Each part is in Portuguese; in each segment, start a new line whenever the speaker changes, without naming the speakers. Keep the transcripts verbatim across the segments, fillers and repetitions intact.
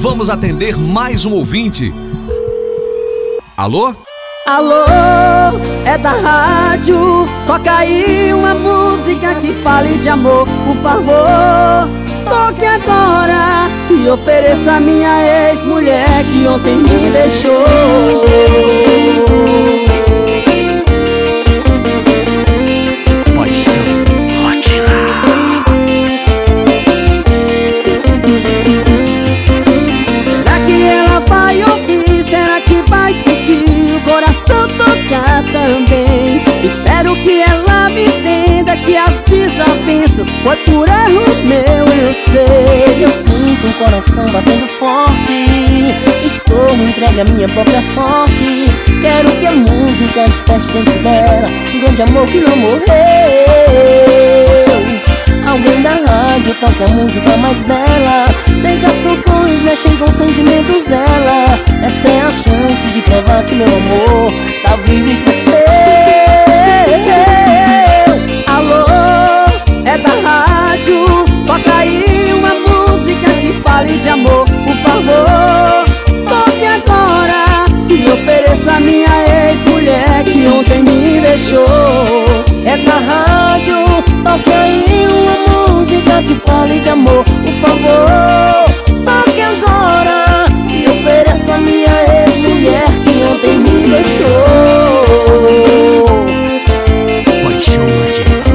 Vamos atender mais um ouvinte. Alô?
Alô, é da rádio. Toca aí uma música que fale de amor, por favor. Toque agora e ofereça a minha ex-mulher que ontem me deixou.
Paixão Latina.
Será que ela vai ouvir? Será que vai sentir o coração tocar também? Espero que ela me entenda que as desavenças foi por erro meu, eu sei.
Eu sinto um coração batendo forte, estou entregue à minha própria sorte. Quero que a música desperte dentro dela um grande amor que não morreu. Alguém da rádio toque a música mais bela. Sei que as canções mexem com os sentimentos dela. Essa é a chance de provar que meu amor tá vivo e cresceu.
Alô, é da rádio. Toca aí uma música que fale de amor, por favor. Toque agora e ofereça a minha ex-mulher que ontem me deixou.
É da rádio, toque aí uma música que fale de amor, por favor. Toque agora e ofereça a minha ex-mulher que ontem me deixou. Paixão Latina.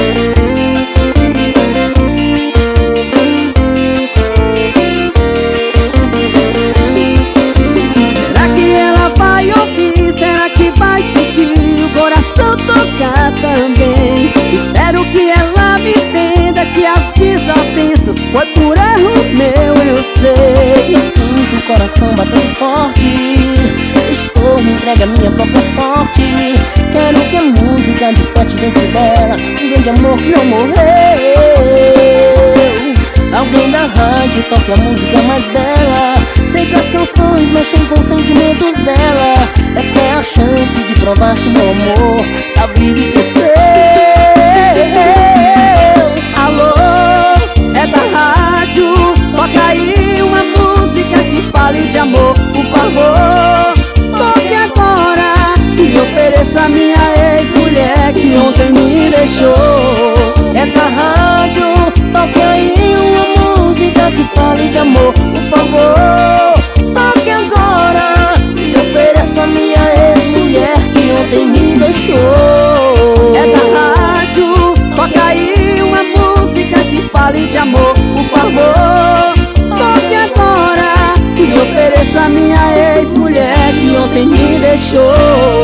Será que ela vai ouvir? Será que vai sentir o coração tocar também? Espero que ela me entenda que as desavenças foi por erro meu, eu sei.
Eu sinto o coração batendo forte, estou me entregue à minha própria sorte. Quero que a música desperte dentro dela um grande amor que não morreu. Alguém da rádio toque a música mais bela. Sei que as canções mexem com os sentimentos dela. Essa é a chance de provar que meu amor tá vivo e cresceu.
Alô, é da rádio. Toca aí uma música que fale de amor, por favor. Toque agora e ofereça a minha ex-mulher que ontem me deixou.
É da rádio, toque aí uma música que fale de amor, por favor. Toque agora e ofereça a minha ex-mulher que ontem me deixou.
É da rádio, toca aí uma música que fale de amor, por favor. Toque agora e ofereça a minha ex-mulher que ontem me deixou.